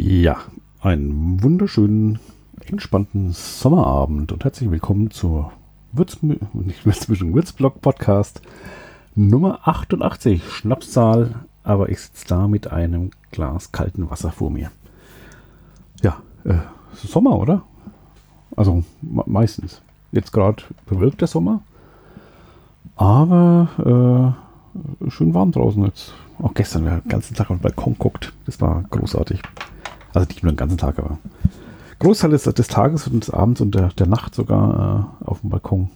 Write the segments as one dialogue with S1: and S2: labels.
S1: Ja, einen wunderschönen, entspannten Sommerabend und herzlich willkommen zur Würzblog-Podcast Nummer 88, Schnapszahl, aber ich sitze da mit einem Glas kalten Wasser vor mir. Ja, Sommer, oder? Also meistens. Jetzt gerade bewölkt der Sommer, aber schön warm draußen jetzt. Auch gestern, wir haben den ganzen Tag auf dem Balkon geguckt. Das war großartig. Also nicht nur den ganzen Tag, aber Großteil des Tages und des Abends und der Nacht sogar auf dem Balkon.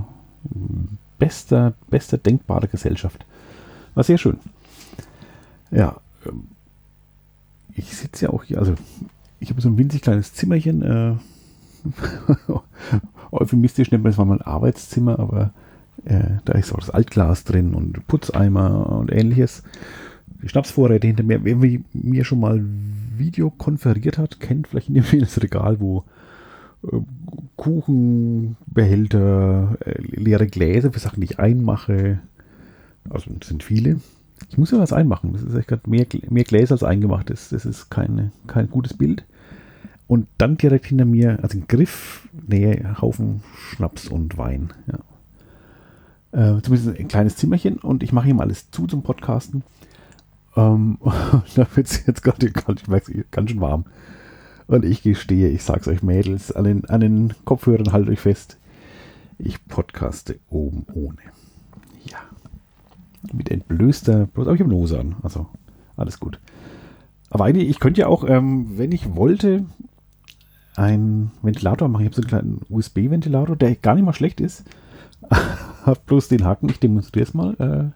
S1: Beste denkbare Gesellschaft. War sehr schön. Ja, ich sitze ja auch hier, also ich habe so ein winzig kleines Zimmerchen. Euphemistisch nennt man es mal ein Arbeitszimmer, aber da ist auch das Altglas drin und Putzeimer und ähnliches. Die Schnapsvorräte hinter mir. Wer mir schon mal Video konferiert hat, kennt vielleicht das Regal, wo Kuchenbehälter, leere Gläser für Sachen, die ich einmache. Also das sind viele. Ich muss ja was einmachen. Das ist echt gerade mehr Gläser als eingemacht ist. Das ist kein gutes Bild. Und dann direkt hinter mir, also ein Griff, Haufen Schnaps und Wein. Ja. Zumindest ein kleines Zimmerchen und ich mache ihm alles zu zum Podcasten. Da wird es jetzt gerade ganz schön warm. Und ich gestehe, ich sag's euch Mädels, an den Kopfhörern haltet euch fest, ich podcaste oben ohne. Ja. Mit entblößter, aber ich habe eine Hose an, also alles gut. Aber eigentlich, ich könnte ja auch, wenn ich wollte, einen Ventilator machen. Ich habe so einen kleinen USB-Ventilator, der gar nicht mal schlecht ist. Hab bloß den Haken, ich demonstriere es mal.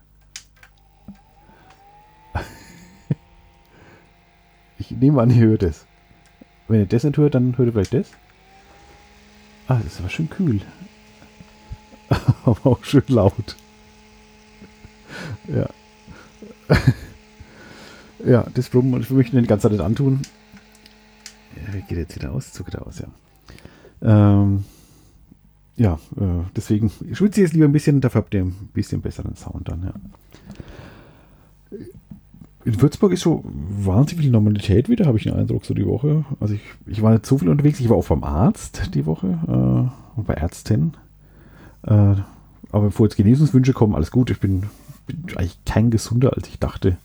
S1: Ich nehme an, ihr hört es. Wenn ihr das nicht hört, dann hört ihr vielleicht das. Ah, das ist aber schön kühl. Aber auch schön laut. Ja. Ja, das Brummen, ich möchte die ganze Zeit nicht antun. Ja, wie geht jetzt wieder aus? So geht er aus, ja. Deswegen schwitze ich jetzt lieber ein bisschen, dafür habt ihr ein bisschen besseren Sound dann, ja. In Würzburg ist so wahnsinnig viel Normalität wieder, habe ich den Eindruck, so die Woche. Also ich war nicht so viel unterwegs, ich war auch beim Arzt die Woche und bei Ärztin. Aber bevor jetzt Genesungswünsche kommen, alles gut, ich bin eigentlich kein gesunder, als ich dachte.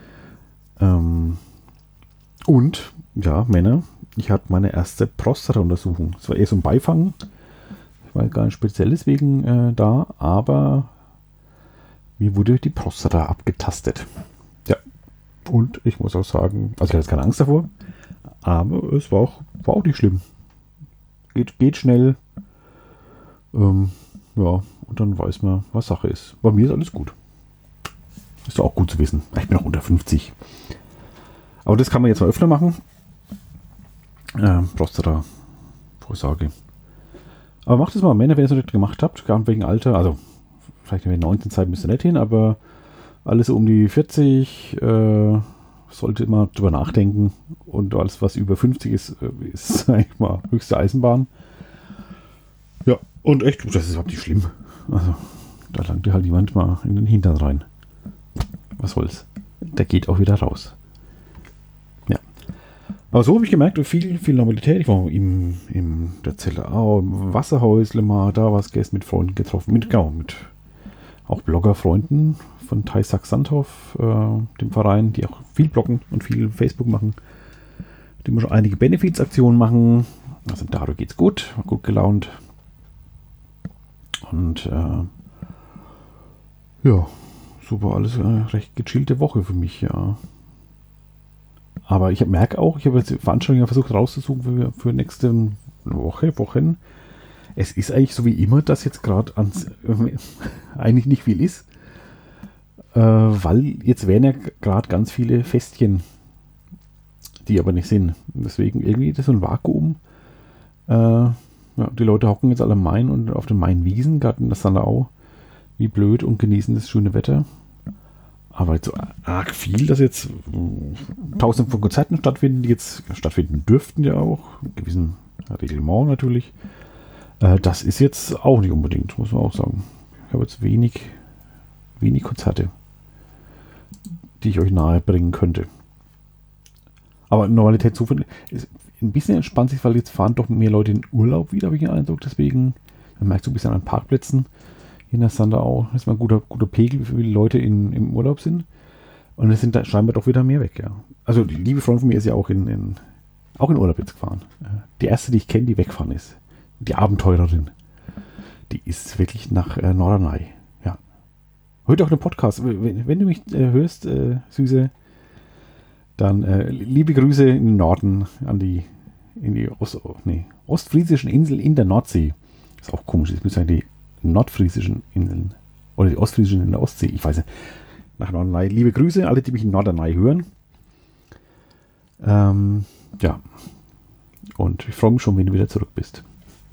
S1: Und, ja, Männer, ich hatte meine erste Prostata-Untersuchung. Es war eher so ein Beifang. Ich war gar nicht speziell deswegen da, aber mir wurde die Prostata abgetastet. Ja, und ich muss auch sagen, also ich hatte jetzt keine Angst davor, aber es war auch nicht schlimm. Geht schnell. Ja, und dann weiß man, was Sache ist. Bei mir ist alles gut. Ist doch auch gut zu wissen. Ich bin auch unter 50. Aber das kann man jetzt mal öfter machen. Prostata-Vorsage. Aber macht es mal, Männer, wenn ihr es noch nicht gemacht habt, gar nicht wegen Alter, also vielleicht in der 19 Zeit müsst ihr nicht hin, aber alles um die 40 sollte immer drüber nachdenken und alles, was über 50 ist eigentlich mal höchste Eisenbahn. Ja, und echt, das ist überhaupt nicht schlimm. Also, da langt halt jemand mal in den Hintern rein. Was soll's? Der geht auch wieder raus. Ja. Aber so habe ich gemerkt, viel Normalität. Ich war in der Zellerau, im Wasserhäusle mal, da was gestern mit Freunden getroffen. Mit auch Bloggerfreunden von Taisak Sandhoff, dem Verein, die auch viel bloggen und viel Facebook machen. Die schon einige Benefizaktionen machen. Also dadurch geht's gut, war gut gelaunt. Und ja, so war alles eine recht gechillte Woche für mich, ja. Aber ich merke auch, ich habe jetzt Veranstaltungen versucht rauszusuchen für nächste Wochen. Es ist eigentlich so wie immer, dass jetzt gerade eigentlich nicht viel ist, weil jetzt wären ja gerade ganz viele Festchen, die aber nicht sind. Deswegen irgendwie das so ein Vakuum. Ja, die Leute hocken jetzt alle am Main und auf den Mainwiesen, gerade in der Sanau, wie blöd, und genießen das schöne Wetter. Aber jetzt so arg viel, dass jetzt tausende von Konzerten stattfinden, die jetzt stattfinden dürften ja auch, in gewissem Reglement natürlich. Das ist jetzt auch nicht unbedingt, muss man auch sagen. Ich habe jetzt wenig Konzerte, die ich euch nahe bringen könnte. Aber Normalität so ist ein bisschen entspannt sich, weil jetzt fahren doch mehr Leute in Urlaub wieder, habe ich den Eindruck. Deswegen, man merkt so ein bisschen an Parkplätzen hier in der Sanderau, ist mal ein guter Pegel, wie viele Leute im Urlaub sind. Und es sind da scheinbar doch wieder mehr weg, ja. Also die liebe Freundin von mir ist ja auch in Urlaub jetzt gefahren. Die erste, die ich kenne, die weggefahren ist. Die Abenteurerin. Die ist wirklich nach Norderney. Ja. Heute auch einen Podcast. Wenn du mich hörst, Süße, dann liebe Grüße in den Norden in die ostfriesischen Inseln in der Nordsee. Ist auch komisch. Das müssen ja die nordfriesischen Inseln oder die ostfriesischen in der Ostsee. Ich weiß nicht. Nach Norderney. Liebe Grüße, alle, die mich in Norderney hören. Ja. Und ich freue mich schon, wenn du wieder zurück bist.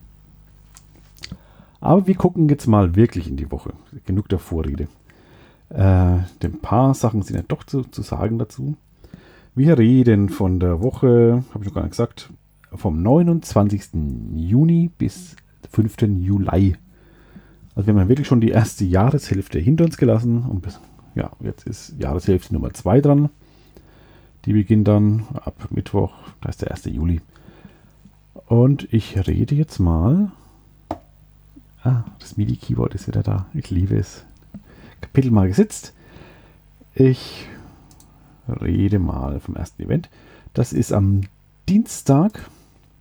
S1: Aber wir gucken jetzt mal wirklich in die Woche. Genug der Vorrede. Ein paar Sachen sind ja doch zu sagen dazu. Wir reden von der Woche, habe ich noch gar nicht gesagt, vom 29. Juni bis 5. Juli. Also wir haben wirklich schon die erste Jahreshälfte hinter uns gelassen. Und ja, jetzt ist Jahreshälfte Nummer 2 dran. Die beginnt dann ab Mittwoch, das ist der 1. Juli. Und ich rede jetzt mal. Das MIDI-Keyboard ist wieder da. Ich liebe es. Kapitel mal gesetzt. Ich rede mal vom ersten Event. Das ist am Dienstag,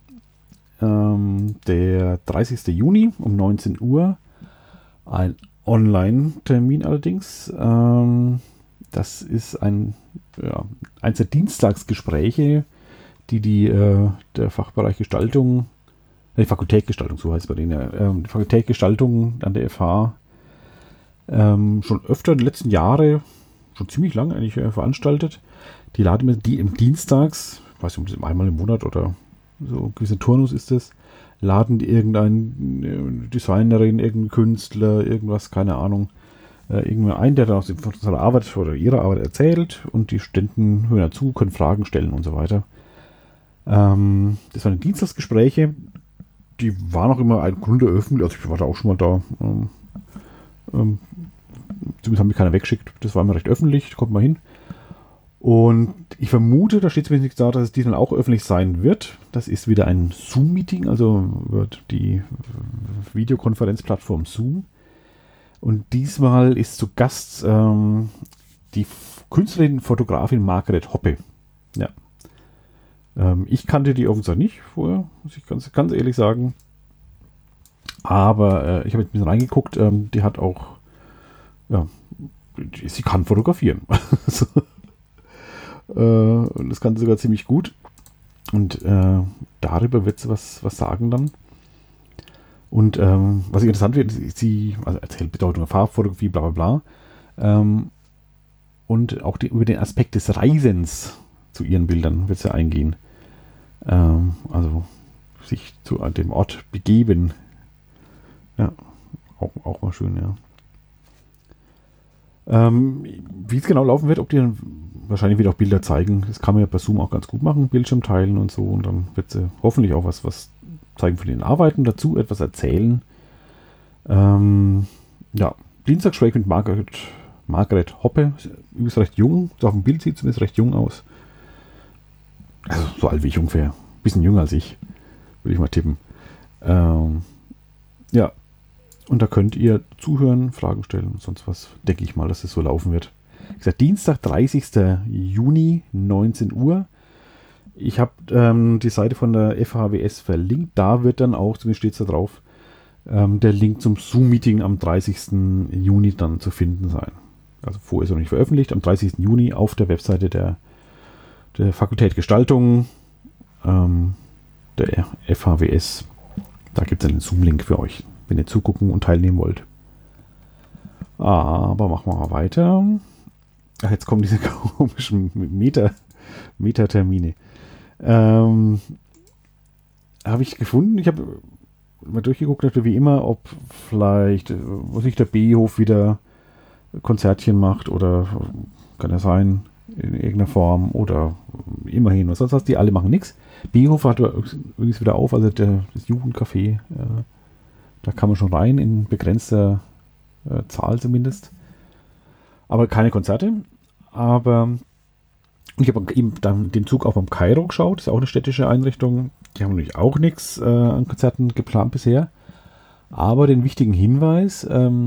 S1: der 30. Juni um 19 Uhr. Ein Online-Termin allerdings. Das ist eins der Dienstagsgespräche, die der Fachbereich Gestaltung, die Fakultät Gestaltung, so heißt es bei denen, die Fakultät Gestaltung an der FH schon öfter in den letzten Jahren, schon ziemlich lang eigentlich veranstaltet. Die laden im Dienstags, ich weiß nicht, einmal im Monat oder so ein gewisser Turnus ist das, laden die irgendeinen Designerin, irgendeinen Künstler, irgendwas, keine Ahnung, irgendwer ein, der dann aus seiner Arbeit oder ihrer Arbeit erzählt und die Studenten hören dazu, können Fragen stellen und so weiter. Das waren Dienstagsgespräche, die waren auch immer ein Grunde öffentlich, also ich war da auch schon mal da, zumindest haben mich keiner weggeschickt, das war immer recht öffentlich, da kommt man hin. Und ich vermute, da steht zumindest nichts da, dass es diesmal auch öffentlich sein wird. Das ist wieder ein Zoom-Meeting, also wird die Videokonferenzplattform Zoom. Und diesmal ist zu Gast die Künstlerin, Fotografin Margret Hoppe. Ja. Ich kannte die offensichtlich nicht vorher, muss ich ganz ehrlich sagen. Aber ich habe jetzt ein bisschen reingeguckt, die hat auch, sie kann fotografieren. Und das kann sie sogar ziemlich gut. Und darüber wird sie was sagen dann. Und was interessant wird, sie erzählt Bedeutung der Farbfotografie, bla bla bla. Und auch über den Aspekt des Reisens zu ihren Bildern wird sie eingehen. Also sich zu dem Ort begeben. Ja, auch mal schön, ja. Wie es genau laufen wird, ob die dann wahrscheinlich wieder auch Bilder zeigen. Das kann man ja bei Zoom auch ganz gut machen, Bildschirm teilen und so. Und dann wird sie hoffentlich auch was zeigen von den Arbeiten dazu, etwas erzählen. Dienstagsgespräch mit Margret Hoppe. Ist recht jung. So auf dem Bild sieht es zumindest recht jung aus. Also so alt wie ich ungefähr. Bisschen jünger als ich. Würde ich mal tippen. Und da könnt ihr zuhören, Fragen stellen und sonst was. Denke ich mal, dass es so laufen wird. Wie gesagt, Dienstag, 30. Juni, 19 Uhr. Ich habe die Seite von der FHWS verlinkt. Da wird dann auch, zumindest steht es da drauf, der Link zum Zoom-Meeting am 30. Juni dann zu finden sein. Also vorher ist er noch nicht veröffentlicht. Am 30. Juni auf der Webseite der Fakultät Gestaltung der FHWS. Da gibt es einen Zoom-Link für euch, wenn ihr zugucken und teilnehmen wollt. Aber machen wir mal weiter. Ach, jetzt kommen diese komischen Meta-Termine. Habe ich gefunden. Ich habe mal durchgeguckt, wie immer, ob vielleicht, der B-Hof wieder Konzertchen macht oder kann ja sein, in irgendeiner Form oder immerhin. Was sonst was, die alle machen nichts. B-Hof hat übrigens wieder auf, also das Jugendcafé, da kann man schon rein, in begrenzter Zahl zumindest. Aber keine Konzerte. Aber Und ich habe eben dann den Zug auch beim Kairo geschaut, das ist auch eine städtische Einrichtung. Die haben natürlich auch nichts an Konzerten geplant bisher. Aber den wichtigen Hinweis,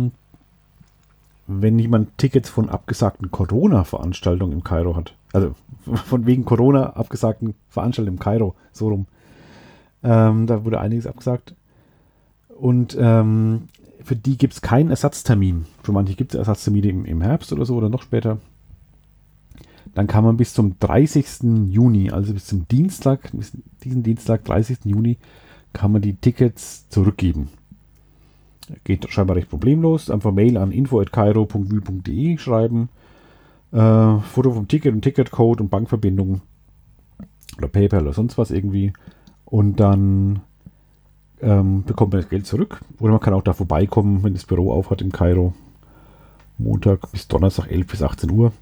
S1: wenn jemand Tickets von abgesagten Corona-Veranstaltungen im Kairo hat, also von wegen Corona abgesagten Veranstaltungen im Kairo, so rum, da wurde einiges abgesagt. Und für die gibt es keinen Ersatztermin. Für manche gibt es Ersatztermine im Herbst oder so oder noch später. Dann kann man bis zum 30. Juni, also bis zum Dienstag, bis diesen Dienstag, 30. Juni, kann man die Tickets zurückgeben. Geht scheinbar recht problemlos. Einfach Mail an info@kairo.wü.de schreiben. Foto vom Ticket und Ticketcode und Bankverbindung oder PayPal oder sonst was irgendwie. Und dann bekommt man das Geld zurück. Oder man kann auch da vorbeikommen, wenn das Büro auf hat in Kairo. Montag bis Donnerstag 11 bis 18 Uhr.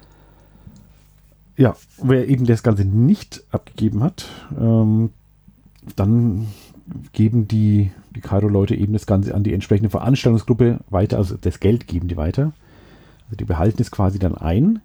S1: Ja, wer eben das Ganze nicht abgegeben hat, dann geben die Kairo-Leute eben das Ganze an die entsprechende Veranstaltungsgruppe weiter, also das Geld geben die weiter. Also die behalten es quasi dann ein.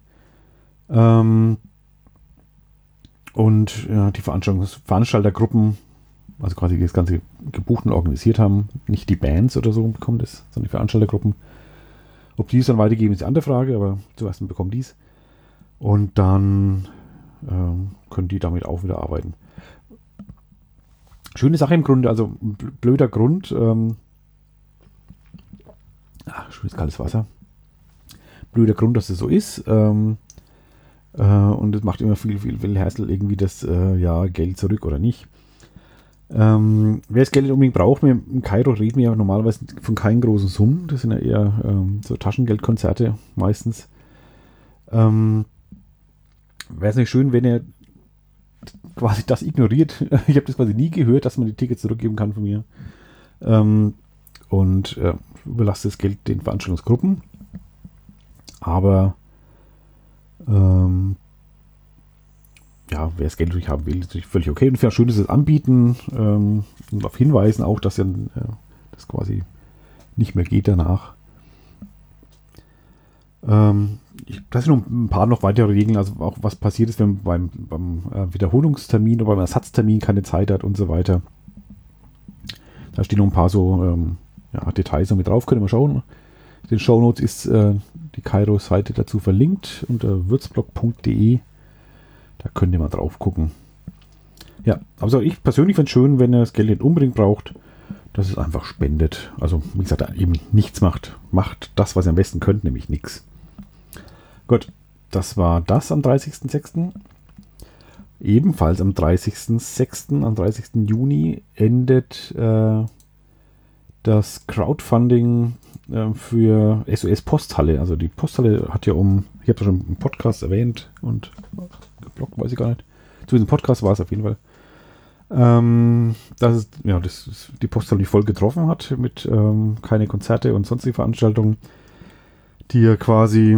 S1: Und ja, die Veranstaltergruppen, also quasi die das Ganze gebucht und organisiert haben, nicht die Bands oder so bekommen das, sondern die Veranstaltergruppen. Ob die es dann weitergeben, ist eine andere Frage, aber zuerst bekommen die es. Und dann können die damit auch wieder arbeiten. Schöne Sache im Grunde, also blöder Grund. Schönes kaltes Wasser. Blöder Grund, dass es so ist. Und es macht immer viel Hassel irgendwie das Geld zurück oder nicht. Wer das Geld unbedingt braucht, in Kairo reden wir ja normalerweise von keinen großen Summen. Das sind ja eher so Taschengeldkonzerte meistens. Wäre es nicht schön, wenn er quasi das ignoriert. Ich habe das quasi nie gehört, dass man die Tickets zurückgeben kann von mir. Und überlasse das Geld den Veranstaltungsgruppen. Aber wer das Geld natürlich haben will, ist natürlich völlig okay. Und es ist schön, dass sie es anbieten und darauf hinweisen auch, dass das quasi nicht mehr geht danach. Das sind noch ein paar weitere Regeln, also auch was passiert ist, wenn man beim Wiederholungstermin oder beim Ersatztermin keine Zeit hat und so weiter. Da stehen noch ein paar so Details noch mit drauf, können wir schauen. In den Shownotes ist die Kairo-Seite dazu verlinkt unter würzblog.de. Da könnt ihr mal drauf gucken. Ja, also ich persönlich finde es schön, wenn ihr das Geld nicht unbedingt braucht, dass es einfach spendet. Also wie gesagt, eben nichts macht. Macht das, was ihr am besten könnt, nämlich nichts. Gut, das war das am 30.06. Ebenfalls am 30.06., am 30. Juni endet das Crowdfunding für SOS Posthalle. Also die Posthalle hat ja ich habe das schon im Podcast erwähnt und geblockt, weiß ich gar nicht. Zu diesem Podcast war es auf jeden Fall. Dass die Posthalle nicht voll getroffen hat mit keine Konzerte und sonstige Veranstaltungen, die ja quasi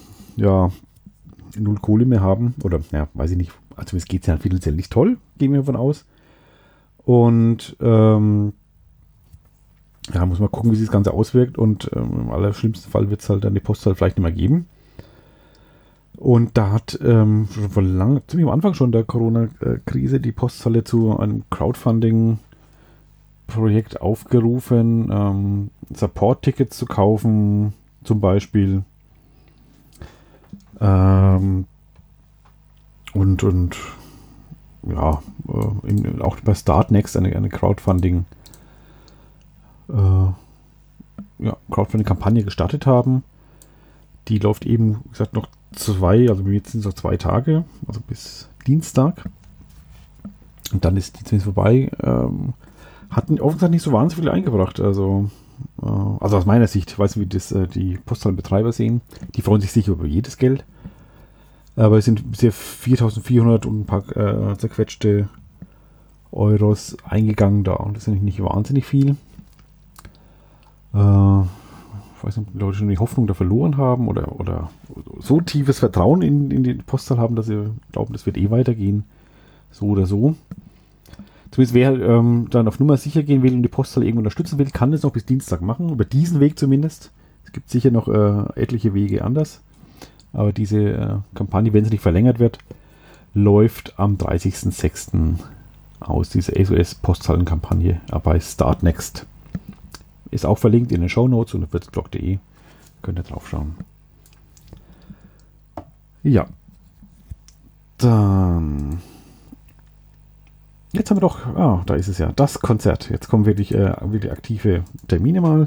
S1: null Kohle mehr haben. Oder, weiß ich nicht. Also es geht ja finanziell nicht toll, gehen wir davon aus. Und muss man gucken, wie sich das Ganze auswirkt. Und im allerschlimmsten Fall wird es halt dann die Posthalle vielleicht nicht mehr geben. Und da hat ziemlich am Anfang schon der Corona-Krise die Posthalle zu einem Crowdfunding-Projekt aufgerufen, Support-Tickets zu kaufen, zum Beispiel. Auch bei Startnext eine Crowdfunding Crowdfunding-Kampagne gestartet haben. Die läuft eben, wie gesagt, noch jetzt sind es noch 2 Tage, also bis Dienstag. Und dann ist die zumindest vorbei. Hatten offensichtlich nicht so wahnsinnig viel eingebracht. Also aus meiner Sicht, ich weiß nicht, wie das die Posthallenbetreiber sehen. Die freuen sich sicher über jedes Geld. Aber es sind bisher 4.400 und ein paar zerquetschte Euros eingegangen da. Und das ist nicht wahnsinnig viel. Ich weiß nicht, ob die Leute schon die Hoffnung da verloren haben oder so tiefes Vertrauen in die Postzahl haben, dass sie glauben, das wird weitergehen. So oder so. Zumindest wer dann auf Nummer sicher gehen will und die Postzahl irgendwo unterstützen will, kann das noch bis Dienstag machen. Über diesen Weg zumindest. Es gibt sicher noch etliche Wege anders. Aber diese Kampagne, wenn sie nicht verlängert wird, läuft am 30.06. aus, diese SOS-Postzahlenkampagne bei Start Next. Ist auch verlinkt in den Shownotes und auf würzblog.de. Könnt ihr drauf schauen. Ja. Dann. Jetzt haben wir doch, da ist es ja, das Konzert. Jetzt kommen wirklich aktive Termine mal.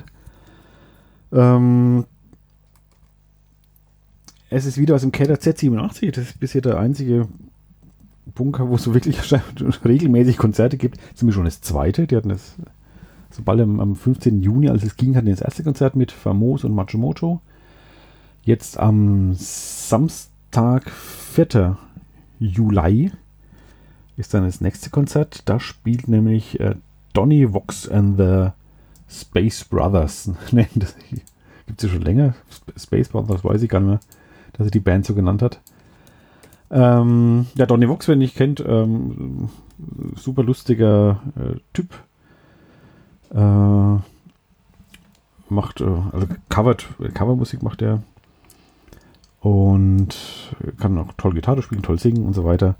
S1: Es ist wieder aus dem Keller Z87. Das ist bisher der einzige Bunker, wo es so wirklich regelmäßig Konzerte gibt. Das ist nämlich schon das zweite. Die hatten das, sobald am 15. Juni, als es ging, hatten die das erste Konzert mit Famos und Machomocho. Jetzt am Samstag, 4. Juli, ist dann das nächste Konzert. Da spielt nämlich Donny Vox and the Space Brothers. Nein, das gibt es ja schon länger. Space Brothers, weiß ich gar nicht mehr, dass er die Band so genannt hat. Donny Vox, wenn ihr nicht kennt, super lustiger Typ. Macht, also Covermusik macht er. Und kann auch toll Gitarre spielen, toll singen und so weiter.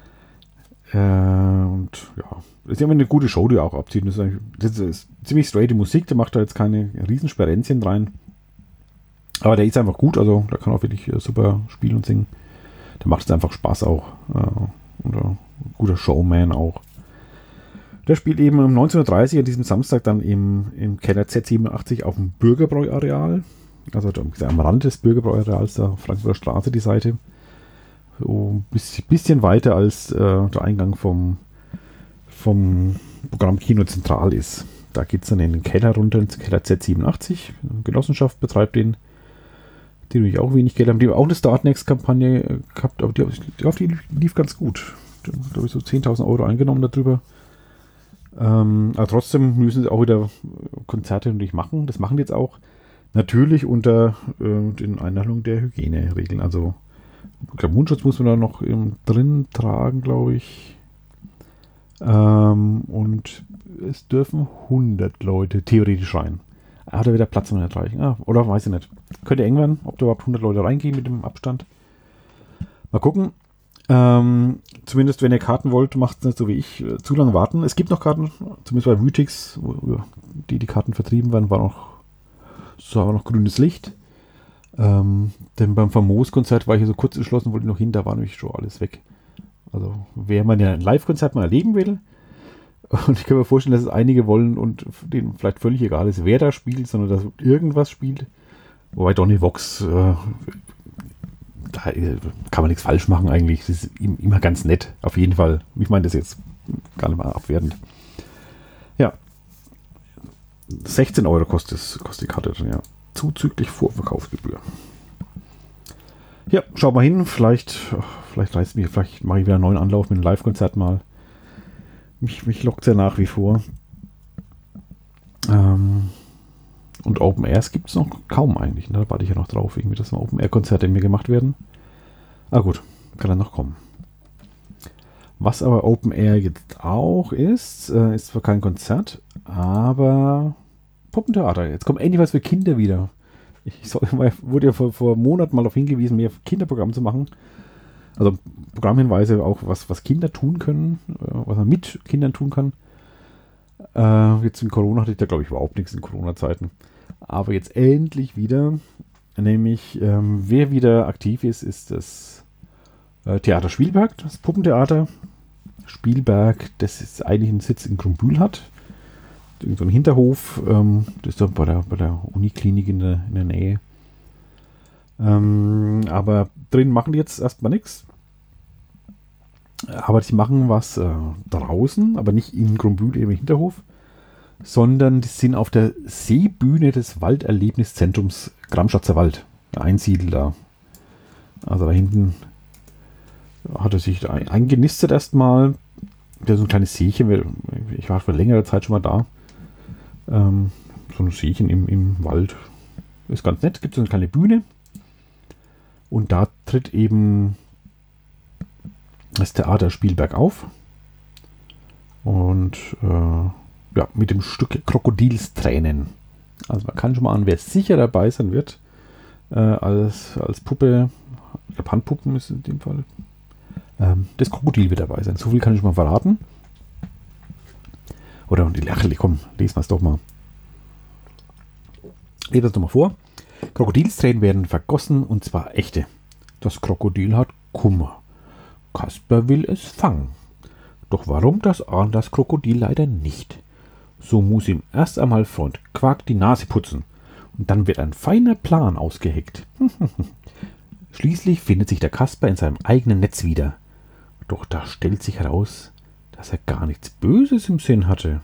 S1: Und ja, das ist immer eine gute Show, die er auch abzieht. Das ist ziemlich straighte Musik, der macht da jetzt keine Riesensperenzchen rein. Aber der ist einfach gut, also der kann auch wirklich super spielen und singen. Der macht es einfach Spaß auch. Und ein guter Showman auch. Der spielt eben um 19:30 an diesem Samstag dann im Keller Z87 auf dem Bürgerbräu-Areal. Also am Rand des Bürgerbräu-Areals, der Frankfurter Straße, die Seite. So ein bisschen weiter als der Eingang vom Programm Kino Zentral ist. Da geht es dann in den Keller runter, ins Keller Z87. Eine Genossenschaft betreibt den, die natürlich auch wenig Geld haben. Die haben auch eine Start-Next-Kampagne gehabt, aber die lief ganz gut. Da habe ich so 10.000 Euro eingenommen darüber. Aber trotzdem müssen sie auch wieder Konzerte natürlich machen. Das machen die jetzt auch. Natürlich unter den Einhaltung der Hygieneregeln. Also, ich glaube, Mundschutz muss man da noch drin tragen, glaube ich. Und es dürfen 100 Leute theoretisch rein. Hat er wieder Platz noch nicht reichen? Oder weiß ich nicht. Könnte eng werden, ob da überhaupt 100 Leute reingehen mit dem Abstand. Mal gucken. Zumindest, wenn ihr Karten wollt, macht es nicht so wie ich. Zu lange warten. Es gibt noch Karten, zumindest bei Wütix, wo die Karten vertrieben werden, war noch grünes Licht. Denn beim Famos-Konzert war ich ja so kurz entschlossen, wollte noch hin, da war nämlich schon alles weg. Also, wer man ja ein Live-Konzert mal erleben will, und ich kann mir vorstellen, dass es einige wollen und denen vielleicht völlig egal ist, wer da spielt, sondern dass irgendwas spielt. Wobei Donny Vox, da kann man nichts falsch machen eigentlich. Das ist immer ganz nett, auf jeden Fall. Ich meine das jetzt gar nicht mal abwertend. Ja. 16 Euro kostet die Karte dann, ja. Zuzüglich Vorverkaufsgebühr. Ja, schaut mal hin. Vielleicht reißt mich, vielleicht mache ich wieder einen neuen Anlauf mit einem Live-Konzert mal. Mich lockt es ja nach wie vor. Und Open Airs gibt es noch kaum eigentlich. Da warte ich ja noch drauf, irgendwie, dass Open Air Konzerte mir gemacht werden. Gut, kann dann noch kommen. Was aber Open Air jetzt auch ist zwar kein Konzert, aber Puppentheater. Jetzt kommt endlich was für Kinder wieder. Wurde ja vor Monaten mal darauf hingewiesen, mehr Kinderprogramm zu machen. Also Programmhinweise auch, was Kinder tun können, was man mit Kindern tun kann. Jetzt in Corona hatte ich da, glaube ich, überhaupt nichts in Corona-Zeiten. Aber jetzt endlich wieder. Nämlich, wer wieder aktiv ist das Theater Spielberg, das Puppentheater. Spielberg, das ist eigentlich einen Sitz in Krumbühl hat. So ein Hinterhof, das ist da bei der Uniklinik in der Nähe. Aber drin machen die jetzt erstmal nichts. Aber die machen was draußen, aber nicht in Krumbühl im Hinterhof, sondern die sind auf der Seebühne des Walderlebniszentrums Gramschatzer Wald, Einsiedel da. Also da hinten hat er sich eingenistet erstmal. Da ist so ein kleines Seechen, ich war vor längerer Zeit schon mal da. So ein Seechen im Wald. Ist ganz nett, gibt so eine kleine Bühne. Und da tritt eben das Theater Spielberg auf. Und mit dem Stück Krokodilstränen. Also man kann schon mal an, wer sicher dabei sein wird, als Puppe Handpuppen ist in dem Fall. Das Krokodil wird dabei sein. So viel kann ich schon mal verraten. Oder komm, lesen wir es doch mal. Lesen wir es doch mal vor. Krokodilstränen werden vergossen und zwar echte. Das Krokodil hat Kummer. Kasper will es fangen. Doch warum, das ahnt das Krokodil leider nicht. So muss ihm erst einmal Freund Quark die Nase putzen. Und dann wird ein feiner Plan ausgeheckt. Schließlich findet sich der Kasper in seinem eigenen Netz wieder. Doch da stellt sich heraus, dass er gar nichts Böses im Sinn hatte.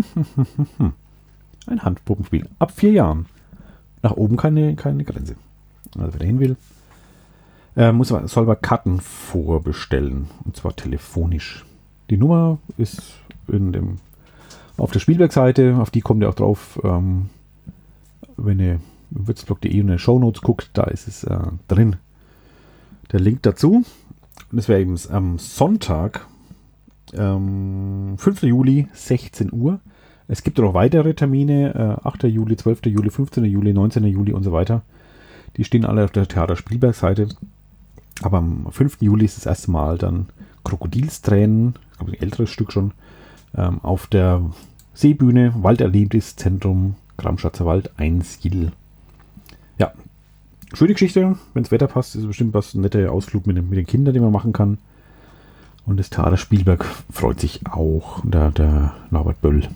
S1: Ein Handpuppenspiel ab 4 Jahren. Nach oben keine Grenze. Also wer dahin will, soll aber Karten vorbestellen. Und zwar telefonisch. Die Nummer ist auf der Spielbergseite, auf die kommt ihr auch drauf. Wenn ihr im würzblog.de in den Shownotes guckt, da ist es drin. Der Link dazu. Und es wäre eben am Sonntag, 5. Juli, 16 Uhr. Es gibt noch weitere Termine, 8. Juli, 12. Juli, 15. Juli, 19. Juli und so weiter. Die stehen alle auf der Theater Spielberg-Seite. Aber am 5. Juli ist das erste Mal dann Krokodilstränen, ich glaube ein älteres Stück schon, auf der Seebühne, Walderlebniszentrum, Gramschatzer Wald, 1 Jill. Ja, schöne Geschichte, wenn das Wetter passt, ist bestimmt was ein netter Ausflug mit den Kindern, den man machen kann. Und das Theater Spielberg freut sich auch, der Norbert Böll.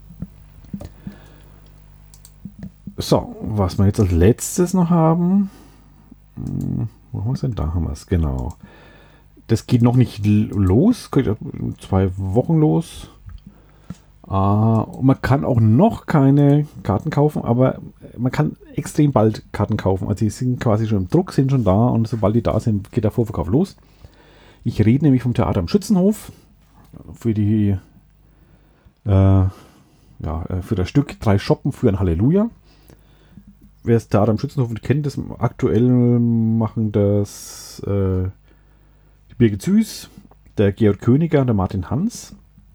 S1: So, was wir jetzt als letztes noch haben. Wo haben wir es denn? Da haben wir es, genau. Das geht noch nicht los, geht 2 Wochen los. Und man kann auch noch keine Karten kaufen, aber man kann extrem bald Karten kaufen. Also die sind quasi schon im Druck, sind schon da und sobald die da sind, geht der Vorverkauf los. Ich rede nämlich vom Theater am Schützenhof für für das Stück 3 Schoppen für ein Halleluja. Wer das Theater am Schützenhof kennt, das aktuell machen das die Birgit Süß, der Georg Königer und der Martin Hans.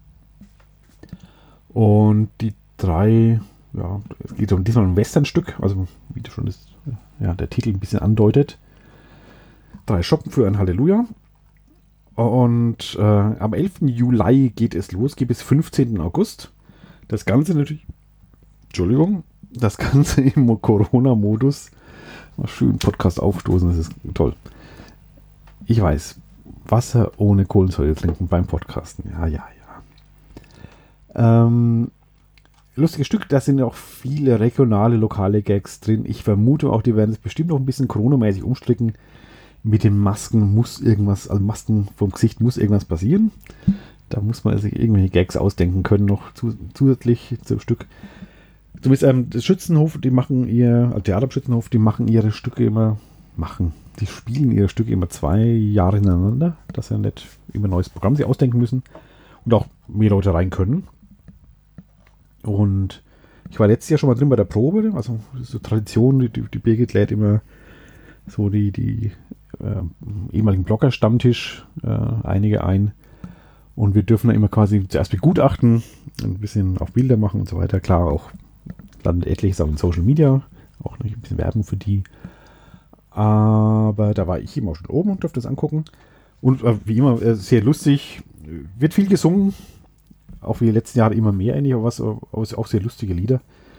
S1: Und die 3, es geht um diesmal ein Westernstück, also wie schon der Titel ein bisschen andeutet. 3 Schoppen für ein Halleluja. Und am 11. Juli geht es los, geht bis 15. August. Das Ganze natürlich, das Ganze im Corona-Modus. Mal schön Podcast aufstoßen, das ist toll. Ich weiß, Wasser ohne Kohlensäure trinken beim Podcasten. Ja. Lustiges Stück, da sind auch viele regionale, lokale Gags drin. Ich vermute auch, die werden es bestimmt noch ein bisschen Corona-mäßig umstricken. Mit den Masken muss irgendwas, also Masken vom Gesicht muss irgendwas passieren. Da muss man sich irgendwelche Gags ausdenken können, noch zusätzlich zum Stück. Zumindest das Schützenhof, Theater am Schützenhof, die spielen ihre Stücke immer 2 Jahre hintereinander, dass sie nicht immer ein neues Programm sich ausdenken müssen und auch mehr Leute rein können. Und ich war letztes Jahr schon mal drin bei der Probe, also so Tradition, die Birgit lädt immer so die ehemaligen Blogger-Stammtisch einige ein und wir dürfen da immer quasi zuerst begutachten, ein bisschen auf Bilder machen und so weiter. Klar, auch landet etliches auch in Social Media, auch noch ein bisschen Werbung für die. Aber da war ich eben auch schon oben und durfte das angucken. Und wie immer sehr lustig, wird viel gesungen, auch wie die letzten Jahre immer mehr eigentlich, aber auch sehr lustige Lieder.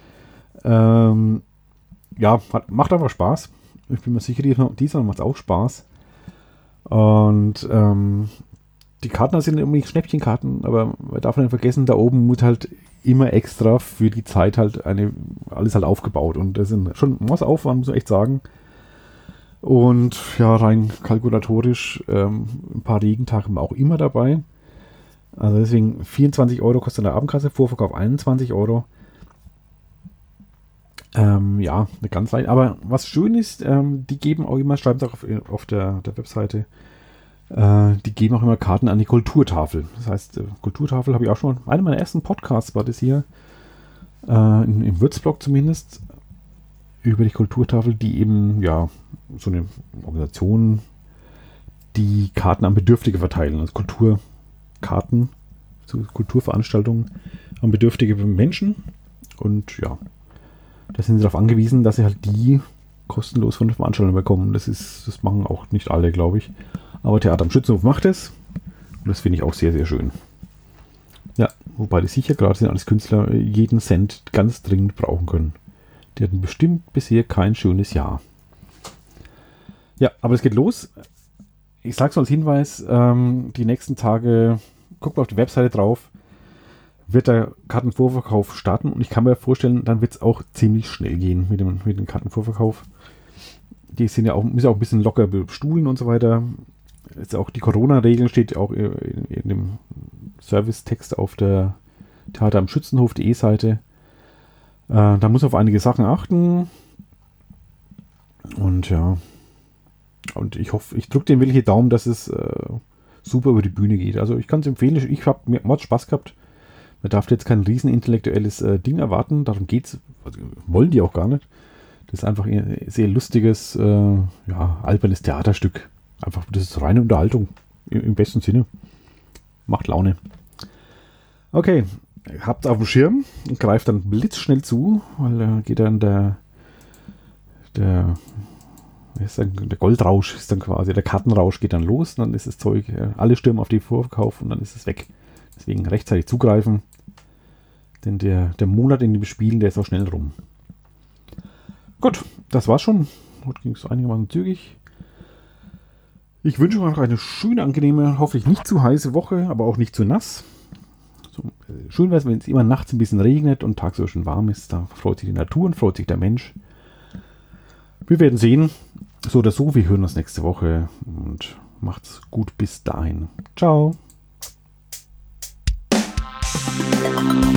S1: Macht einfach Spaß. Ich bin mir sicher, diesmal macht es auch Spaß. Und die Karten sind irgendwie Schnäppchenkarten, aber man darf nicht vergessen, da oben muss halt immer extra für die Zeit halt alles halt aufgebaut. Und das sind schon was Aufwand, muss man echt sagen. Und ja, rein kalkulatorisch, ein paar Regentage haben wir auch immer dabei. Also deswegen 24 Euro kostet eine Abendkasse, Vorverkauf 21 Euro. Eine ganz leicht. Aber was schön ist, die geben auch immer, schreiben es auch auf der Webseite, die geben auch immer Karten an die Kulturtafel. Das heißt, Kulturtafel habe ich auch schon, einer meiner ersten Podcasts war das hier, im Würzblog zumindest, über die Kulturtafel, die eben, so eine Organisation, die Karten an Bedürftige verteilen. Also Kulturkarten, so Kulturveranstaltungen an bedürftige Menschen. Und ja, da sind sie darauf angewiesen, dass sie halt die kostenlos von der Veranstaltung bekommen. Das machen auch nicht alle, glaube ich. Aber Theater am Schützenhof macht es. Und das finde ich auch sehr, sehr schön. Ja, wobei die sicher gerade sind als Künstler jeden Cent ganz dringend brauchen können. Die hatten bestimmt bisher kein schönes Jahr. Ja, aber es geht los. Ich sage es als Hinweis, die nächsten Tage, guckt mal auf die Webseite drauf, wird der Kartenvorverkauf starten. Und ich kann mir vorstellen, dann wird es auch ziemlich schnell gehen mit dem Kartenvorverkauf. Die sind ja auch, müssen ja auch ein bisschen locker bestuhlen und so weiter. Jetzt auch die Corona-Regeln steht auch in dem Servicetext auf der Theater am Schützenhof.de Seite. Da muss auf einige Sachen achten. Und ja. Und ich hoffe, ich drücke den wirklich die Daumen, dass es super über die Bühne geht. Also ich kann es empfehlen. Ich habe mir Spaß gehabt. Man darf jetzt kein riesen intellektuelles Ding erwarten. Darum geht's. Also, wollen die auch gar nicht. Das ist einfach ein sehr lustiges, albernes Theaterstück. Einfach, das ist reine Unterhaltung. Im besten Sinne. Macht Laune. Okay. Habt auf dem Schirm und greift dann blitzschnell zu, weil da geht dann der Goldrausch ist dann quasi, der Kartenrausch geht dann los, und dann ist das Zeug, alle stürmen auf den Vorverkauf und dann ist es weg. Deswegen rechtzeitig zugreifen, denn der Monat in dem Spielen, der ist auch schnell rum. Gut, das war's schon. Heute ging es einigermaßen zügig. Ich wünsche euch noch eine schöne, angenehme, hoffentlich nicht zu heiße Woche, aber auch nicht zu nass. So, schön wäre es, wenn es immer nachts ein bisschen regnet und tagsüber schön warm ist. Da freut sich die Natur und freut sich der Mensch. Wir werden sehen. So oder so, wir hören uns nächste Woche und macht's gut bis dahin. Ciao.